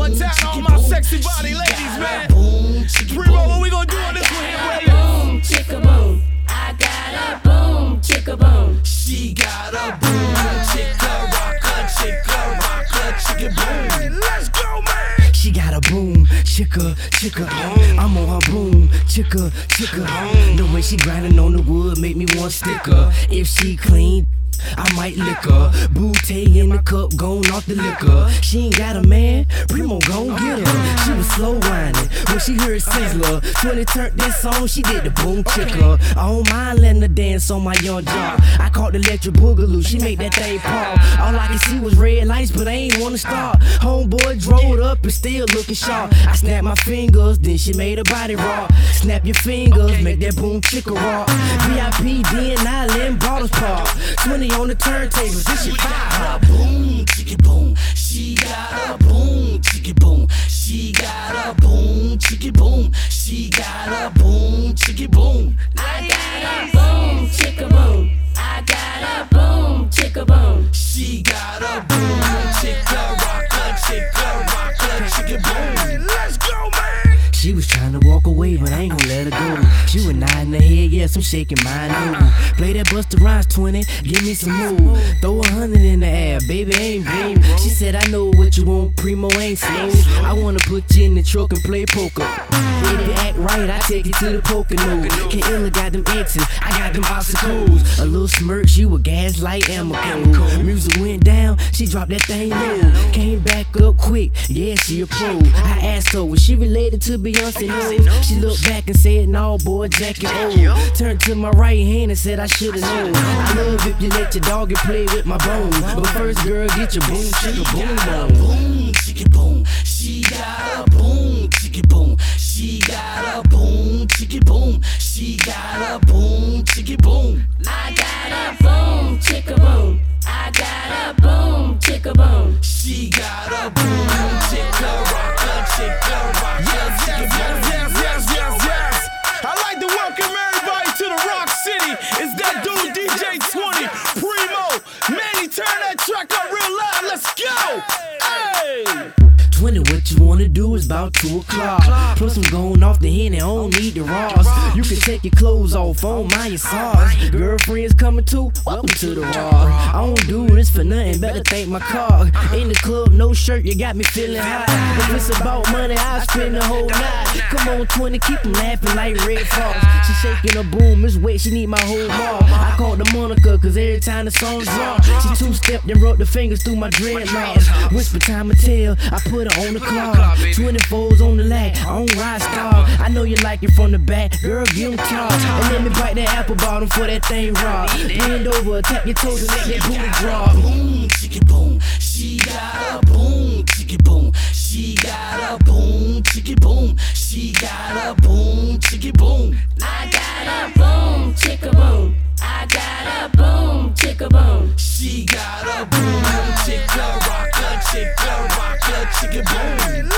One time, all my sexy body ladies, man. Primo, what we gonna do on this one here, baby? Boom, chicka boom. I got a boom, chicka boom. She got a boom, chicka rocker, chicka boom. Let's go, man. She got a boom, chicka. I'm on her boom, chicka. The way she grinding on the wood make me want sticker. If she clean, I might lick her. Bootay in the cup, gone off the liquor. She ain't got a man, Primo gon' get her. She was slow whining when she heard Sizzler. 20 turned this on, she did the boom chicka. I don't mind letting her dance on my young jaw. I caught the electric boogaloo, she made that thing pop. All I could see was red lights, but I ain't wanna start. Homeboy drove up and still looking sharp. I snapped my fingers, then she made her body rock. Snap your fingers, make that boom chicka rock. VIP, then Island, bottles pop. 20 on the turntables, this shit fire. Boom, chicky boom. She got a boom, chicky boom. She got a boom, chicky boom. She got a boom, chicky boom. I got a boom, chicka boom. I got a boom, chicka boom. She got a boom, chicka rocker, chicky boom. Let's go, man. She was trying to walk away, but I ain't gon' let her go. She was nodding her head, yes, I'm shaking mine too. Play that Busta Rhymes 20, give me some move. Throw 100 in the air, baby, ain't blue. She said, I know what you want, Primo ain't slow. I wanna put you in the truck and play poker. If you act right, I take you to the poker nose. K-Illa got them X's, I got them obstacles. A little smirk, she was gaslight Amico. Music went down, she dropped that thing low. Came back up quick, yeah, she a pro. I asked her, was she related to Beyonce? No. She looked back and said, no, boy, Jackie O. Turned to my right hand and said, I should've known. I love if you let your dog play with my bones. But first, girl, get your boom, chicka boom on. Boom, chicky boom. She got a boom, chicky boom. She got a boom, chicky boom. She got a boom, chicky boom. I got a boom, chicka boom. I got a boom, chicka boom. She got a boom, chicka rocker, chicky boom. Yes. I'd like to welcome everybody to the Rock City. It's that dude DJ 20, Primo. Manny, turn that track up real loud. Let's go. Hey. 20, what you wanna do is about 2 o'clock. Plus I'm going off the hen and I don't need the Ross. You can take your clothes off, I don't mind your sauce. Girlfriends coming too, welcome to the Rock. I don't do this for nothing, better thank my car. In the club, no shirt, you got me feeling hot. If it's about money, I'll spend the whole night. Come on 20, keep them laughing like Red Fox. She shaking her boom, it's wet, she need my whole ball. I call the Monica, cause every time the song drop, she 2-stepped and rubbed the fingers through my dreadlocks. Whisper time to tell, I put her on the clock. 24s on the lag, on ride star. I know you like it from the back, girl, give 'em talk. And let me bite that apple bottom for that thing raw. Bend over, tap your toes and let that booty drop. Boom, chicky boom. She got a boom, chicky boom. She got a boom, chicky boom. She got a boom, chicky boom. I got a boom, chicka boom. I got a boom, chicka boom. She got a boom, chicka rocker, chicky boom.